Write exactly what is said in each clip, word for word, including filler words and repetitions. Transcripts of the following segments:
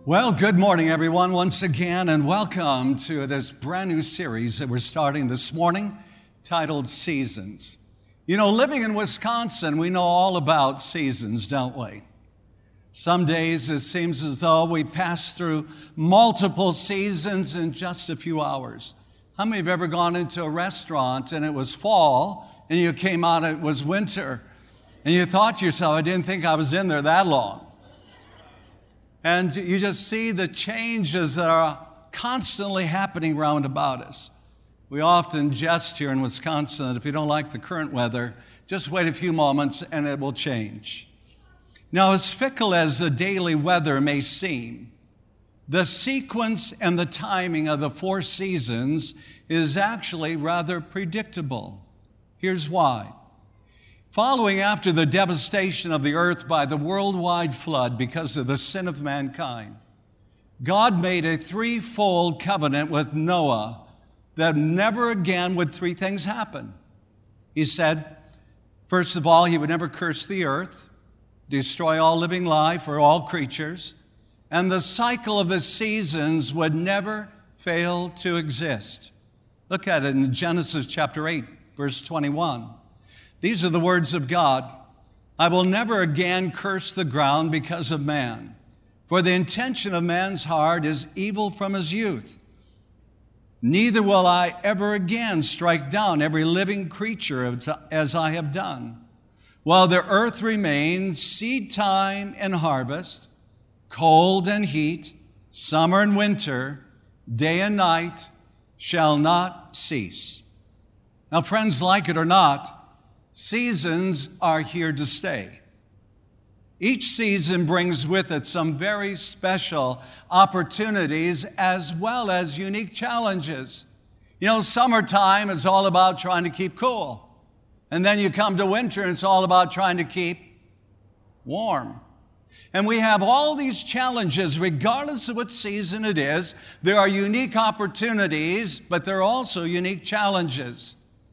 Well, good morning, everyone, once again, and welcome to this brand new series that we're starting this morning titled Seasons. You know, living in Wisconsin, we know all about seasons, don't we? Some days it seems as though we pass through multiple seasons in just a few hours. How many have ever gone into a restaurant and it was fall and you came out and it was winter and you thought to yourself, I didn't think I was in there that long? And you just see the changes that are constantly happening round about us. We often jest here in Wisconsin that if you don't like the current weather, just wait a few moments and it will change. Now, as fickle as the daily weather may seem, the sequence and the timing of the four seasons is actually rather predictable. Here's why. Following after the devastation of the earth by the worldwide flood because of the sin of mankind, God made a threefold covenant with Noah that never again would three things happen. He said, first of all, he would never curse the earth, destroy all living life or all creatures, and the cycle of the seasons would never fail to exist. Look at it in Genesis chapter eight, verse twenty-one. These are the words of God. I will never again curse the ground because of man, for the intention of man's heart is evil from his youth. Neither will I ever again strike down every living creature as I have done. While the earth remains, seed time and harvest, cold and heat, summer and winter, day and night shall not cease. Now, friends, like it or not, seasons are here to stay. Each season brings with it some very special opportunities as well as unique challenges. You know, summertime is all about trying to keep cool. And then you come to winter and it's all about trying to keep warm. And we have all these challenges regardless of what season it is. There are unique opportunities, but there are also unique challenges.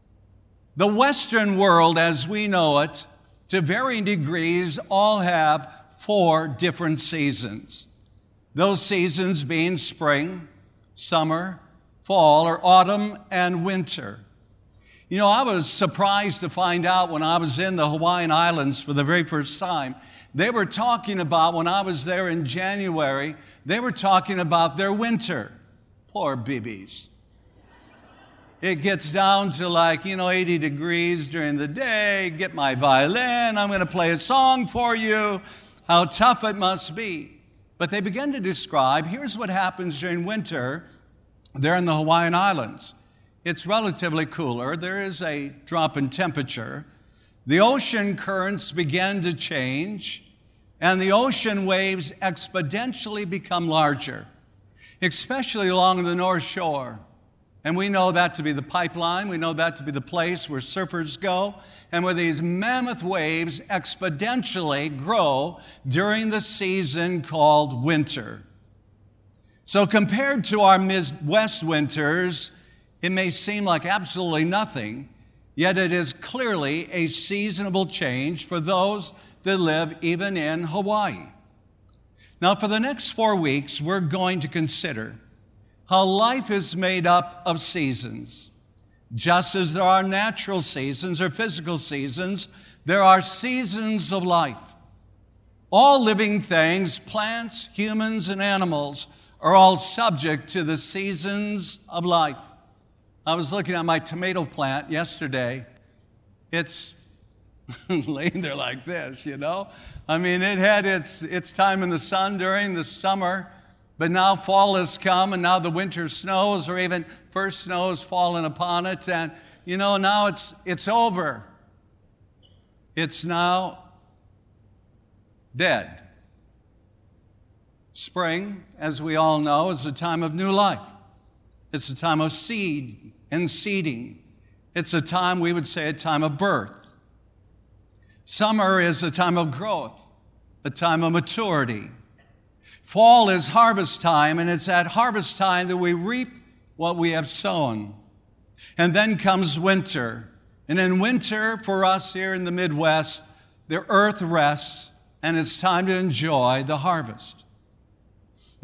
The Western world, as we know it, to varying degrees, all have four different seasons. Those seasons being spring, summer, fall, or autumn and winter. You know, I was surprised to find out when I was in the Hawaiian Islands for the very first time, they were talking about, when I was there in January, they were talking about their winter. Poor B Bs. It gets down to like, you know, eighty degrees during the day. Get my violin. I'm going to play a song for you. How tough it must be. But they begin to describe, here's what happens during winter there in the Hawaiian Islands. It's relatively cooler. There is a drop in temperature. The ocean currents begin to change, and the ocean waves exponentially become larger, especially along the North Shore. And we know that to be the pipeline. We know that to be the place where surfers go and where these mammoth waves exponentially grow during the season called winter. So compared to our Midwest winters, it may seem like absolutely nothing, yet it is clearly a seasonable change for those that live even in Hawaii. Now, for the next four weeks, we're going to consider how life is made up of seasons. Just as there are natural seasons or physical seasons, there are seasons of life. All living things, plants, humans, and animals, are all subject to the seasons of life. I was looking at my tomato plant yesterday. It's laying there like this, you know? I mean, it had its, its time in the sun during the summer, but now fall has come, and now the winter snows, or even first snow has fallen upon it, and, you know, now it's it's over. It's now dead. Spring, as we all know, is a time of new life. It's a time of seed and seeding. It's a time, we would say, a time of birth. Summer is a time of growth, a time of maturity. Fall is harvest time, and it's at harvest time that we reap what we have sown. And then comes winter. And in winter, for us here in the Midwest, the earth rests, and it's time to enjoy the harvest.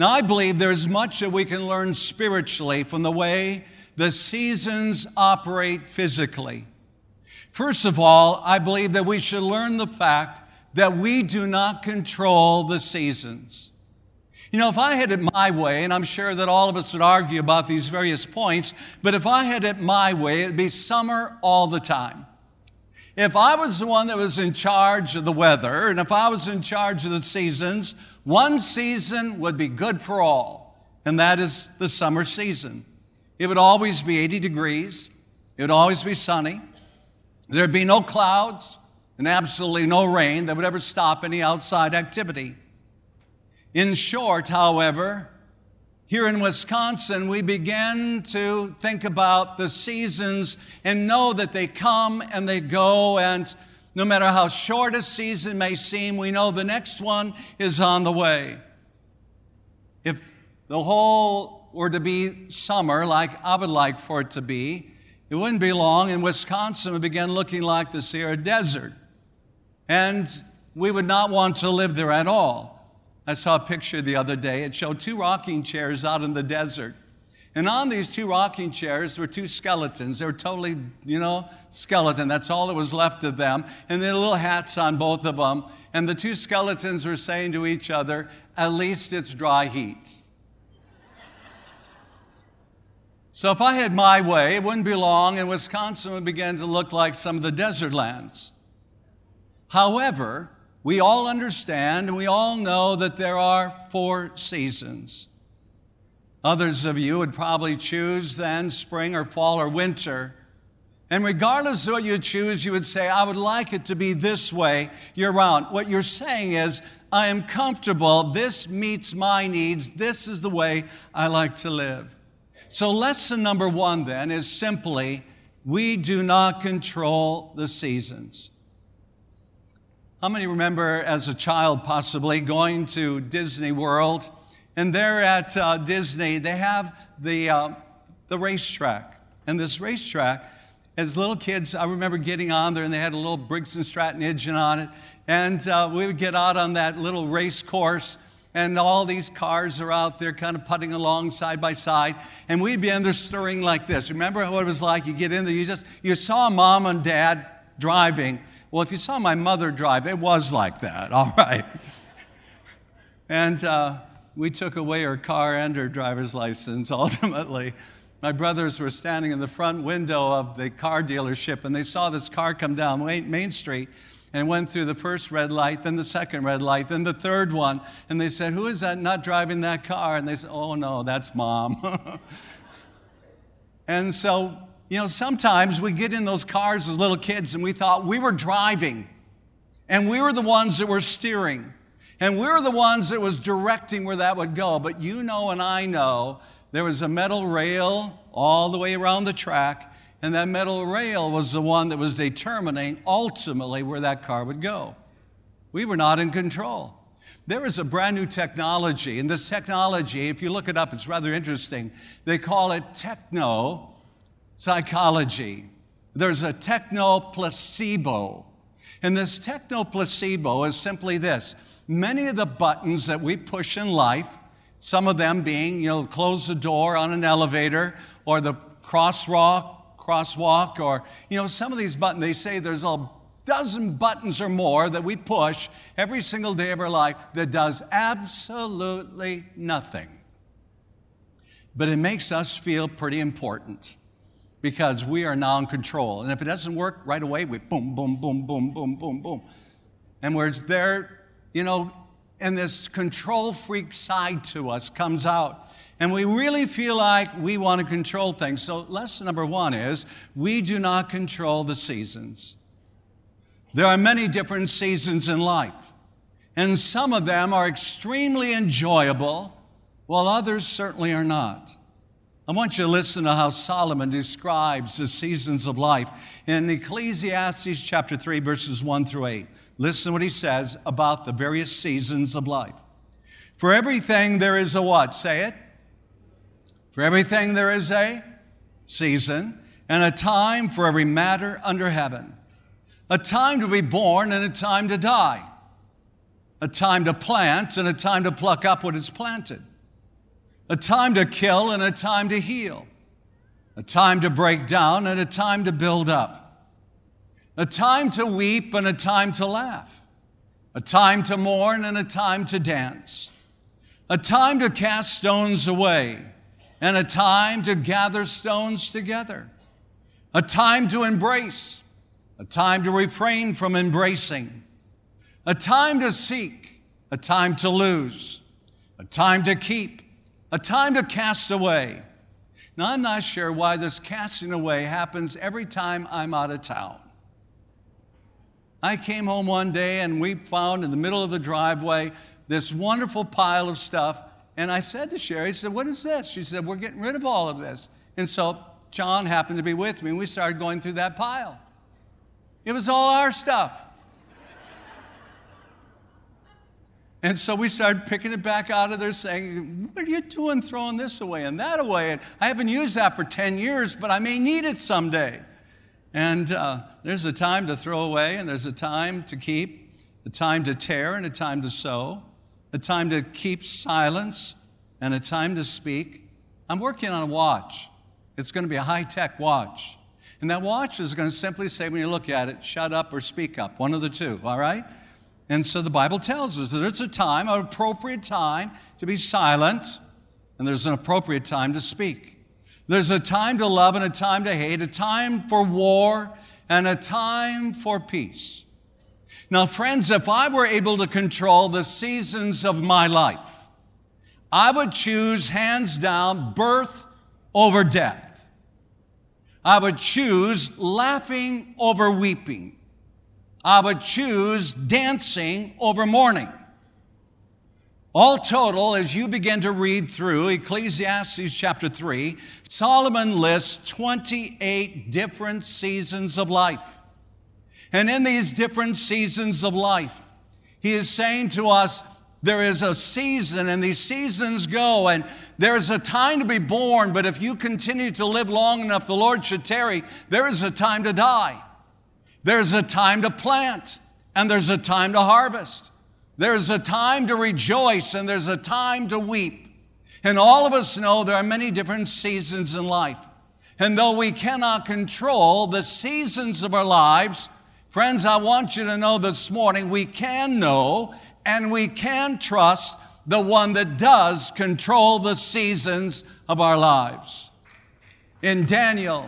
Now, I believe there's much that we can learn spiritually from the way the seasons operate physically. First of all, I believe that we should learn the fact that we do not control the seasons. You know, if I had it my way, and I'm sure that all of us would argue about these various points, but if I had it my way, it'd be summer all the time. If I was the one that was in charge of the weather, and if I was in charge of the seasons, one season would be good for all, and that is the summer season. It would always be eighty degrees. It would always be sunny. There'd be no clouds and absolutely no rain that would ever stop any outside activity. In short, however, here in Wisconsin, we begin to think about the seasons and know that they come and they go, and no matter how short a season may seem, we know the next one is on the way. If the whole were to be summer, like I would like for it to be, it wouldn't be long, and Wisconsin would begin looking like the Sahara Desert. And we would not want to live there at all. I saw a picture the other day. It showed two rocking chairs out in the desert. And on these two rocking chairs were two skeletons. They were totally, you know, skeleton. That's all that was left of them. And they had little hats on both of them. And the two skeletons were saying to each other, "At least it's dry heat." So if I had my way, it wouldn't be long, and Wisconsin would begin to look like some of the desert lands. However, we all understand and we all know that there are four seasons. Others of you would probably choose then spring or fall or winter. And regardless of what you choose, you would say, "I would like it to be this way year-round." What you're saying is, "I am comfortable. This meets my needs. This is the way I like to live." So lesson number one then is simply, we do not control the seasons. How many remember as a child possibly going to Disney World? And there at uh, Disney, they have the, uh, the racetrack. And this racetrack, as little kids, I remember getting on there and they had a little Briggs and Stratton engine on it. And uh, we would get out on that little race course, and all these cars are out there kind of putting along side by side. And we'd be in there stirring like this. Remember what it was like? You get in there, you just, you saw mom and dad driving. Well, if you saw my mother drive, it was like that, all right. And uh, we took away her car and her driver's license, ultimately. My brothers were standing in the front window of the car dealership, and they saw this car come down Main Street and went through the first red light, then the second red light, then the third one. And they said, "Who is that not driving that car?" And they said, "Oh, no, that's Mom." And so, you know, sometimes we get in those cars as little kids and we thought we were driving, and we were the ones that were steering, and we were the ones that was directing where that would go. But you know and I know there was a metal rail all the way around the track, and that metal rail was the one that was determining ultimately where that car would go. We were not in control. There is a brand new technology, and this technology, if you look it up, it's rather interesting. They call it techno-psychology. There's a techno-placebo. And this techno-placebo is simply this. Many of the buttons that we push in life, some of them being, you know, close the door on an elevator, or the crosswalk, crosswalk, or, you know, some of these buttons, they say there's a dozen buttons or more that we push every single day of our life that does absolutely nothing. But it makes us feel pretty important because we are now in control. And if it doesn't work right away, we boom, boom, boom, boom, boom, boom, boom. And where it's there, you know, and this control freak side to us comes out. And we really feel like we want to control things. So lesson number one is, we do not control the seasons. There are many different seasons in life, and some of them are extremely enjoyable, while others certainly are not. I want you to listen to how Solomon describes the seasons of life in Ecclesiastes chapter three, verses one through eight. Listen to what he says about the various seasons of life. For everything there is a what? Say it. For everything there is a season, and a time for every matter under heaven. A time to be born and a time to die. A time to plant and a time to pluck up what is planted. a time to kill and a time to heal, a time to break down and a time to build up, a time to weep and a time to laugh, a time to mourn and a time to dance, a time to cast stones away and a time to gather stones together, a time to embrace, a time to refrain from embracing, a time to seek, a time to lose, a time to keep, a time to cast away. Now, I'm not sure why this casting away happens every time I'm out of town. I came home one day and we found in the middle of the driveway this wonderful pile of stuff. And I said to Sherry, I said, what is this? She said, we're getting rid of all of this. And so John happened to be with me and we started going through that pile. It was all our stuff. And so we started picking it back out of there saying, what are you doing throwing this away and that away? And I haven't used that for ten years, but I may need it someday. And uh, there's a time to throw away and there's a time to keep, a time to tear and a time to sow, a time to keep silence and a time to speak. I'm working on a watch. It's going to be a high-tech watch. And that watch is going to simply say when you look at it, shut up or speak up, one of the two, all right? And so the Bible tells us that it's a time, an appropriate time to be silent, and there's an appropriate time to speak. There's a time to love and a time to hate, a time for war and a time for peace. Now, friends, if I were able to control the seasons of my life, I would choose, hands down, birth over death. I would choose laughing over weeping. I would choose dancing over mourning. All total, as you begin to read through Ecclesiastes chapter three, Solomon lists twenty-eight different seasons of life. And in these different seasons of life, he is saying to us, there is a season and these seasons go and there's a time to be born, but if you continue to live long enough, the Lord should tarry, there is a time to die. There's a time to plant, and there's a time to harvest. There's a time to rejoice, and there's a time to weep. And all of us know there are many different seasons in life. And though we cannot control the seasons of our lives, friends, I want you to know this morning we can know and we can trust the one that does control the seasons of our lives. In Daniel,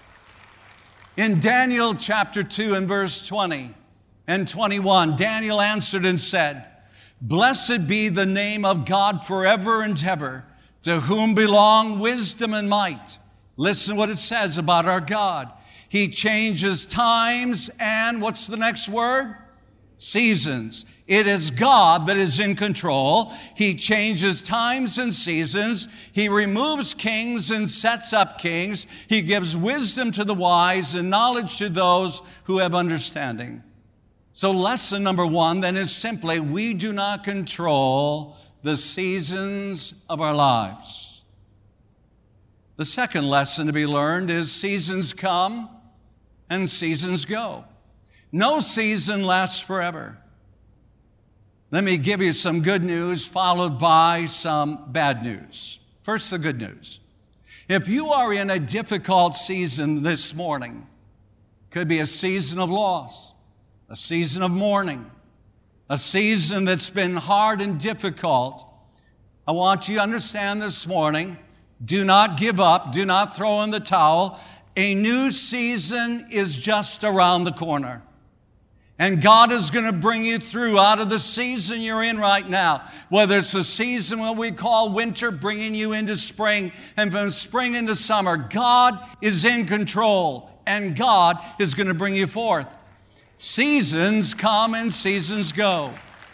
In Daniel chapter two and verse twenty and twenty-one, Daniel answered and said, blessed be the name of God forever and ever, to whom belong wisdom and might. Listen what it says about our God. He changes times and what's the next word? Seasons. It is God that is in control. He changes times and seasons. He removes kings and sets up kings. He gives wisdom to the wise and knowledge to those who have understanding. So lesson number one then is simply, we do not control the seasons of our lives. The second lesson to be learned is seasons come and seasons go. No season lasts forever. Let me give you some good news followed by some bad news. First, the good news. If you are in a difficult season this morning, could be a season of loss, a season of mourning, a season that's been hard and difficult, I want you to understand this morning, do not give up, do not throw in the towel. A new season is just around the corner. And God is going to bring you through out of the season you're in right now. Whether it's a season what we call winter, bringing you into spring, and from spring into summer, God is in control, and God is going to bring you forth. Seasons come and seasons go.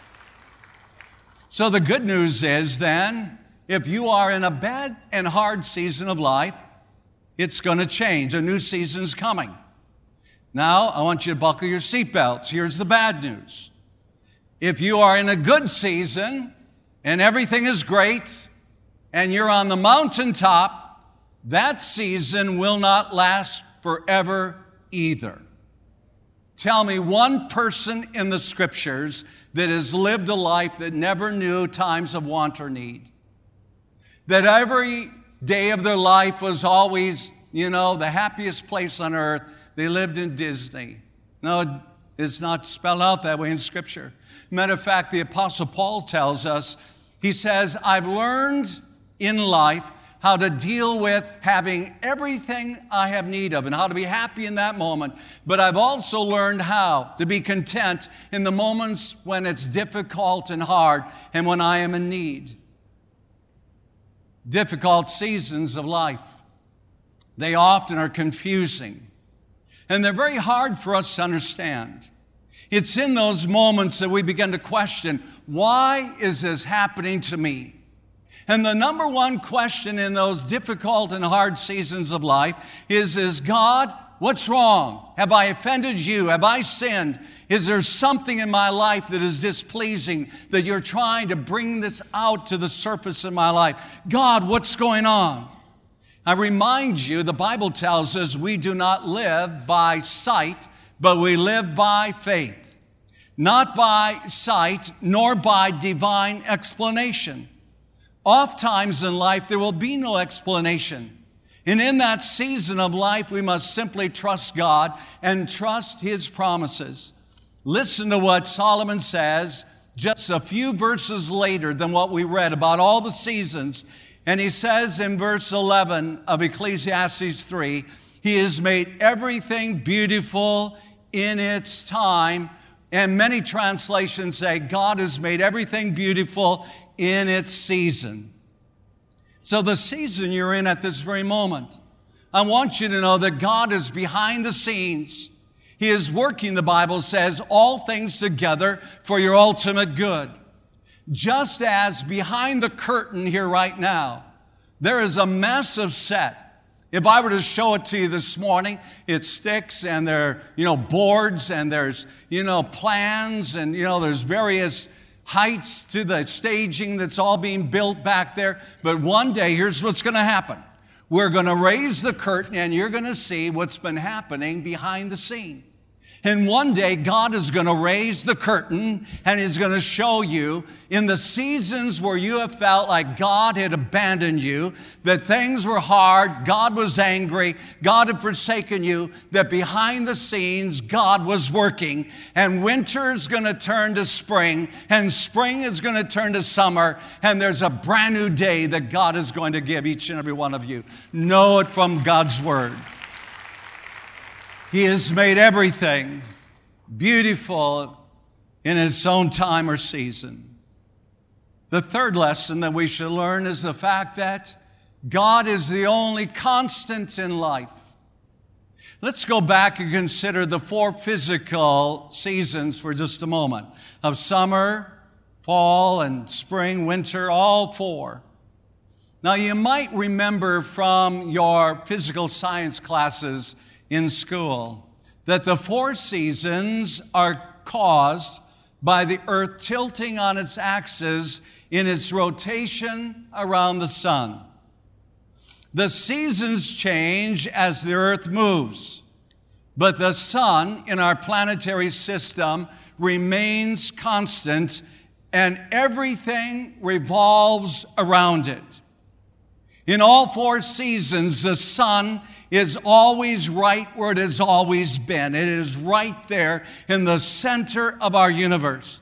So the good news is then, if you are in a bad and hard season of life, it's going to change. A new season's coming. Now, I want you to buckle your seatbelts. Here's the bad news. If you are in a good season and everything is great and you're on the mountaintop, that season will not last forever either. Tell me one person in the scriptures that has lived a life that never knew times of want or need. that every day of their life was always, you know, the happiest place on earth. They lived in Disney. No, it's not spelled out that way in Scripture. Matter of fact, the Apostle Paul tells us, he says, I've learned in life how to deal with having everything I have need of and how to be happy in that moment. But I've also learned how to be content in the moments when it's difficult and hard and when I am in need. Difficult seasons of life, they often are confusing, and they're very hard for us to understand. It's in those moments that we begin to question, why is this happening to me? And the number one question in those difficult and hard seasons of life is, is God, what's wrong? Have I offended you? Have I sinned? Is there something in my life that is displeasing that you're trying to bring this out to the surface in my life? God, what's going on? I remind you, the Bible tells us we do not live by sight, but we live by faith. Not by sight, nor by divine explanation. Oftentimes in life, there will be no explanation. And in that season of life, we must simply trust God and trust His promises. Listen to what Solomon says just a few verses later than what we read about all the seasons. And he says in verse eleven of Ecclesiastes three, He has made everything beautiful in its time. And many translations say God has made everything beautiful in its season. So the season you're in at this very moment, I want you to know that God is behind the scenes. He is working, the Bible says, all things together for your ultimate good. Just as behind the curtain here right now, there is a massive set. If I were to show it to you this morning, it's sticks and there are, you know, boards and there's, you know, plans and, you know, there's various heights to the staging that's all being built back there. But one day, here's what's going to happen. We're going to raise the curtain and you're going to see what's been happening behind the scene. And one day, God is going to raise the curtain and He's going to show you in the seasons where you have felt like God had abandoned you, that things were hard, God was angry, God had forsaken you, that behind the scenes, God was working. And winter is going to turn to spring, and spring is going to turn to summer, and there's a brand new day that God is going to give each and every one of you. Know it from God's Word. He has made everything beautiful in its own time or season. The third lesson that we should learn is the fact that God is the only constant in life. Let's go back and consider the four physical seasons for just a moment, of summer, fall, and spring, winter, all four. Now, you might remember from your physical science classes in school that the four seasons are caused by the earth tilting on its axis in its rotation around the sun. The seasons change as the earth moves, but the sun in our planetary system remains constant and everything revolves around it. In all four seasons, the sun is always right where it has always been. It is right there in the center of our universe.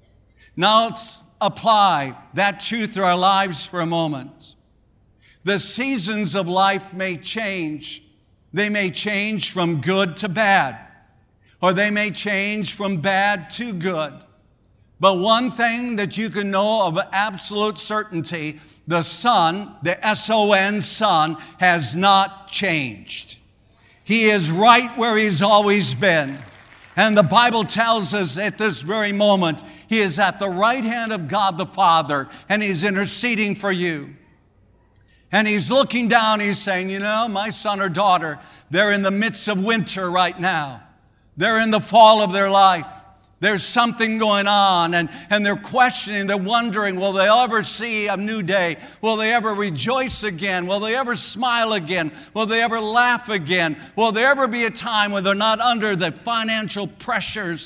Now let's apply that truth to our lives for a moment. The seasons of life may change. They may change from good to bad, or they may change from bad to good. But one thing that you can know of absolute certainty, the sun, the S O N, sun, has not changed. He is right where He's always been. And the Bible tells us at this very moment, He is at the right hand of God the Father, and He's interceding for you. And He's looking down, He's saying, you know, my son or daughter, they're in the midst of winter right now. They're in the fall of their life. There's something going on, and, and they're questioning, they're wondering, will they ever see a new day? Will they ever rejoice again? Will they ever smile again? Will they ever laugh again? Will there ever be a time when they're not under the financial pressures?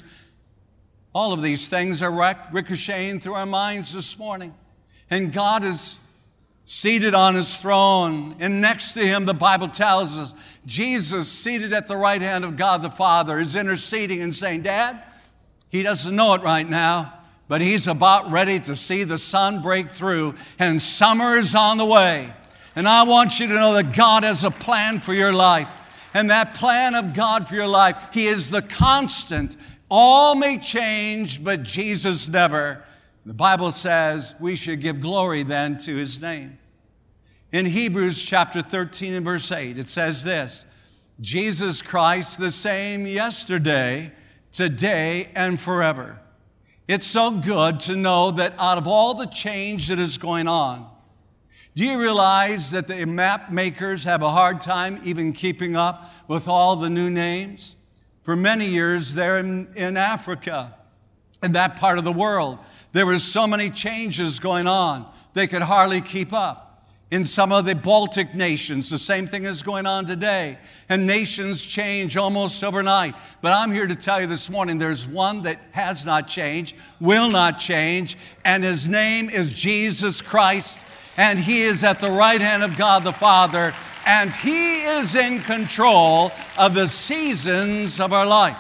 All of these things are ricocheting through our minds this morning. And God is seated on his throne. And next to him, the Bible tells us, Jesus, seated at the right hand of God the Father, is interceding and saying, Dad, he doesn't know it right now, but he's about ready to see the sun break through, and summer is on the way. And I want you to know that God has a plan for your life. And that plan of God for your life, he is the constant. All may change, but Jesus never. The Bible says we should give glory then to his name. In Hebrews chapter thirteen and verse eight, it says this, Jesus Christ the same yesterday, today, and forever. It's so good to know that out of all the change that is going on, do you realize that the map makers have a hard time even keeping up with all the new names? For many years there in, in Africa, in that part of the world, there were so many changes going on, they could hardly keep up. In some of the Baltic nations, the same thing is going on today. And nations change almost overnight. But I'm here to tell you this morning, there's one that has not changed, will not change, and his name is Jesus Christ. And he is at the right hand of God the Father, and he is in control of the seasons of our life.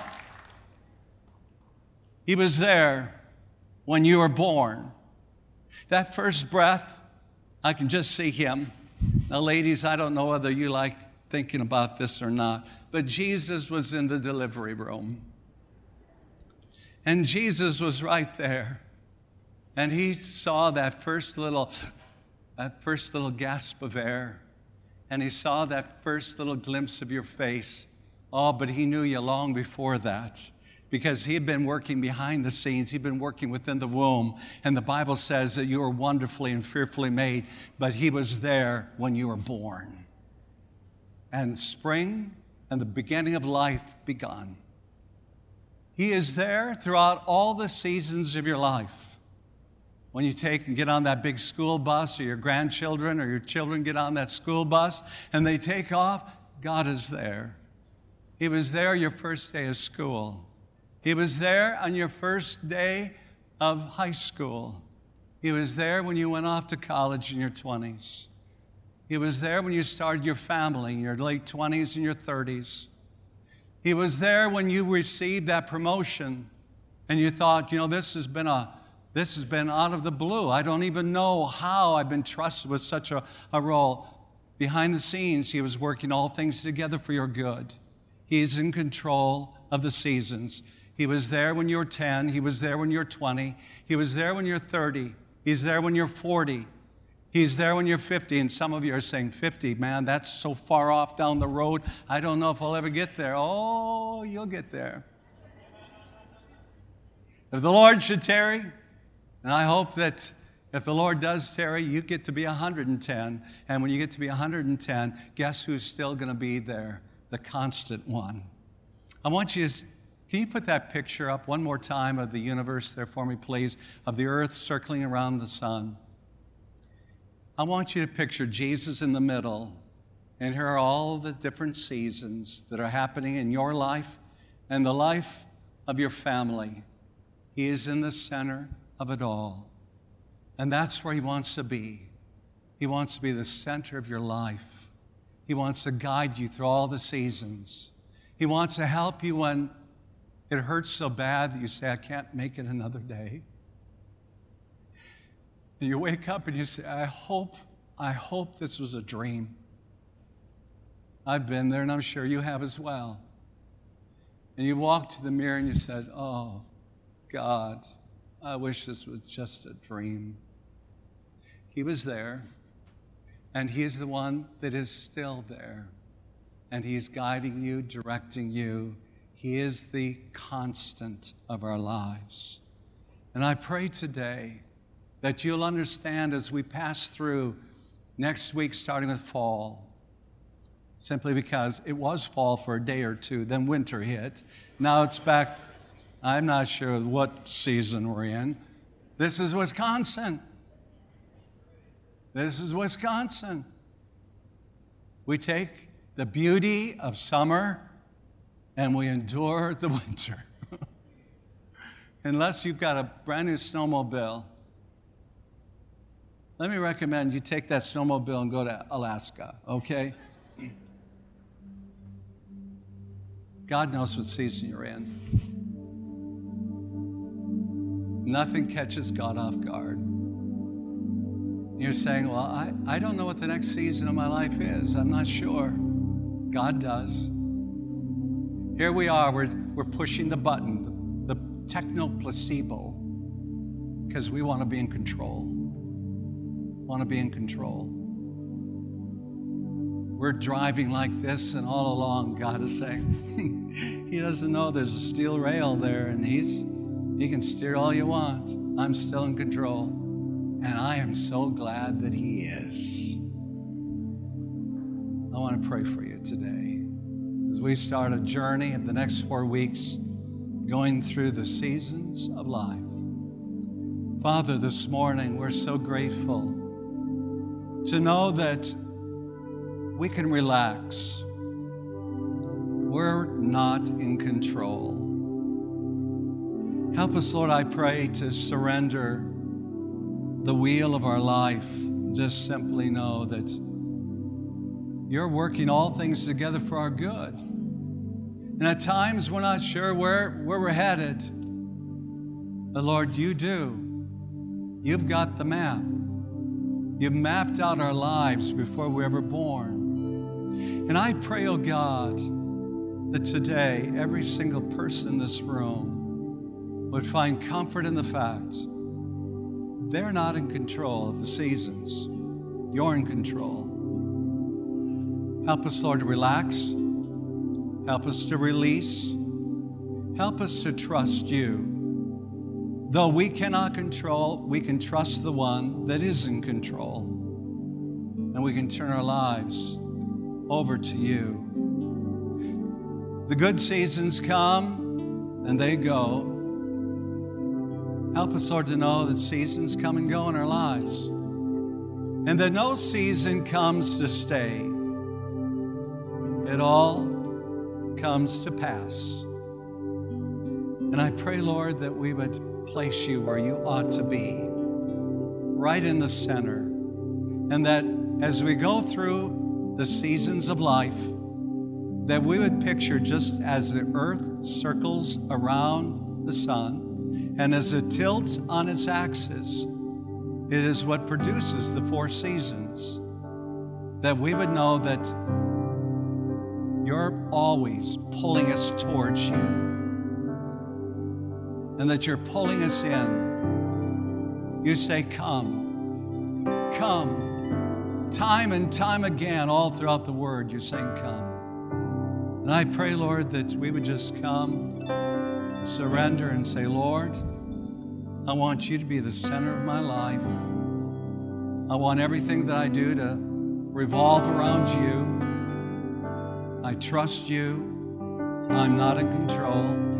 He was there when you were born. That first breath, I can just see him. Now, ladies, I don't know whether you like thinking about this or not, but Jesus was in the delivery room. And Jesus was right there. And he saw that first little, that first little gasp of air. And he saw that first little glimpse of your face. Oh, but he knew you long before that, because he had been working behind the scenes. He'd been working within the womb. And the Bible says that you were wonderfully and fearfully made, but he was there when you were born. And spring and the beginning of life begun. He is there throughout all the seasons of your life. When you take and get on that big school bus, or your grandchildren or your children get on that school bus and they take off, God is there. He was there your first day of school. He was there on your first day of high school. He was there when you went off to college in your twenties. He was there when you started your family in your late twenties and your thirties. He was there when you received that promotion and you thought, you know, this has been a this has been out of the blue. I don't even know how I've been trusted with such a, a role. Behind the scenes, he was working all things together for your good. He is in control of the seasons. He was there when you were ten. He was there when you were twenty. He was there when you're thirty. He's there when you're forty. He's there when you're fifty. And some of you are saying, fifty, man, that's so far off down the road. I don't know if I'll ever get there. Oh, you'll get there. If the Lord should tarry, and I hope that if the Lord does tarry, you get to be one hundred ten. And when you get to be one hundred ten, guess who's still going to be there? The constant one. I want you to... Can you put that picture up one more time of the universe there for me, please, of the earth circling around the sun? I want you to picture Jesus in the middle, and here are all the different seasons that are happening in your life and the life of your family. He is in the center of it all, and that's where he wants to be. He wants to be the center of your life. He wants to guide you through all the seasons. He wants to help you when it hurts so bad that you say, I can't make it another day. And you wake up and you say, I hope, I hope this was a dream. I've been there, and I'm sure you have as well. And you walk to the mirror and you said, oh, God, I wish this was just a dream. He was there, and he's the one that is still there. And he's guiding you, directing you. He is the constant of our lives. And I pray today that you'll understand as we pass through next week, starting with fall, simply because it was fall for a day or two, then winter hit. Now it's back, I'm not sure what season we're in. This is Wisconsin. This is Wisconsin. We take the beauty of summer and we endure the winter. Unless you've got a brand new snowmobile. let me recommend you take that snowmobile and go to Alaska, okay? God knows what season you're in. Nothing catches God off guard. You're saying, well, I, I don't know what the next season of my life is. I'm not sure. God does. Here we are. We're, we're pushing the button, the, the techno-placebo, because we want to be in control. Want to be in control. We're driving like this, and all along, God is saying, He doesn't know there's a steel rail there, and He's He can steer all you want. I'm still in control. And I am so glad that He is. I want to pray for you today as we start a journey of the next four weeks going through the seasons of life. Father, this morning we're so grateful to know that we can relax. We're not in control. Help us, Lord, I pray, to surrender the wheel of our life. Just simply know that You're working all things together for our good. And at times we're not sure where, where we're headed. But Lord, You do. You've got the map. You've mapped out our lives before we were ever born. And I pray, oh God, that today every single person in this room would find comfort in the fact they're not in control of the seasons. You're in control. Help us, Lord, to relax. Help us to release. Help us to trust You. Though we cannot control, we can trust the one that is in control. And we can turn our lives over to You. The good seasons come and they go. Help us, Lord, to know that seasons come and go in our lives, and that no season comes to stay. It all comes to pass. And I pray, Lord, that we would place You where You ought to be, right in the center, and that as we go through the seasons of life, that we would picture just as the earth circles around the sun, and as it tilts on its axis, it is what produces the four seasons. That we would know that You're always pulling us towards You, and that You're pulling us in. You say, come, come. Time and time again, all throughout the Word, You're saying, come. And I pray, Lord, that we would just come, surrender, and say, Lord, I want You to be the center of my life. I want everything that I do to revolve around You. I trust You. I'm not in control.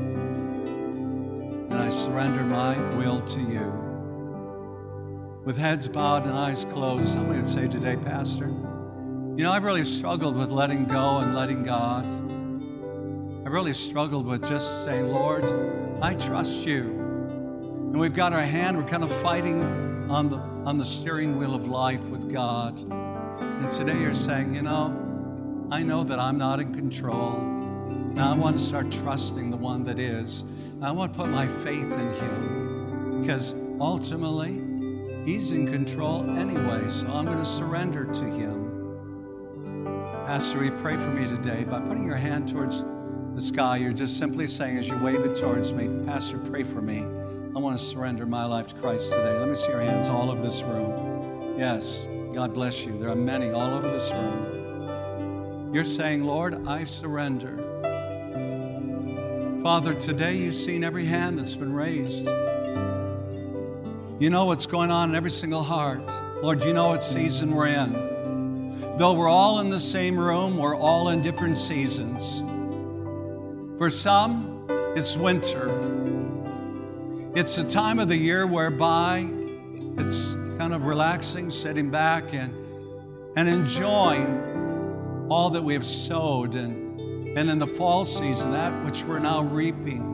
And I surrender my will to You. With heads bowed and eyes closed, somebody would say today, Pastor, you know, I've really struggled with letting go and letting God. I really struggled with just saying, Lord, I trust You. And we've got our hand, we're kind of fighting on the, on the steering wheel of life with God. And today You're saying, you know, I know that I'm not in control. Now I want to start trusting the one that is. I want to put my faith in Him, because ultimately He's in control anyway. So I'm going to surrender to Him. Pastor, will you pray for me today by putting your hand towards the sky? You're just simply saying, as you wave it towards me, Pastor, pray for me. I want to surrender my life to Christ today. Let me see your hands all over this room. Yes, God bless you. There are many all over this room. You're saying, Lord, I surrender. Father, today You've seen every hand that's been raised. You know what's going on in every single heart. Lord, You know what season we're in. Though we're all in the same room, we're all in different seasons. For some, it's winter. It's a time of the year whereby it's kind of relaxing, sitting back and, and enjoying all that we have sowed, and, and in the fall season, that which we're now reaping.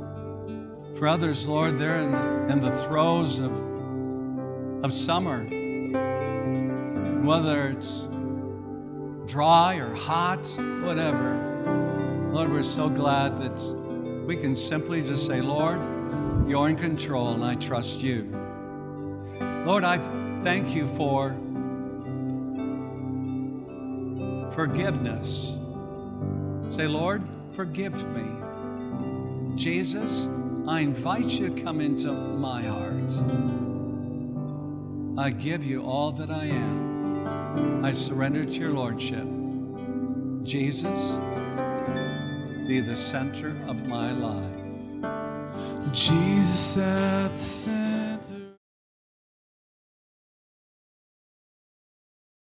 For others, Lord, they're in, in the throes of, of summer. whether it's dry or hot, whatever. Lord, we're so glad that we can simply just say, Lord, you're in control and I trust you. Lord, I thank you for forgiveness. Say, Lord, forgive me. Jesus, I invite you to come into my heart. I give you all that I am. I surrender to your lordship. Jesus, be the center of my life. Jesus at the center.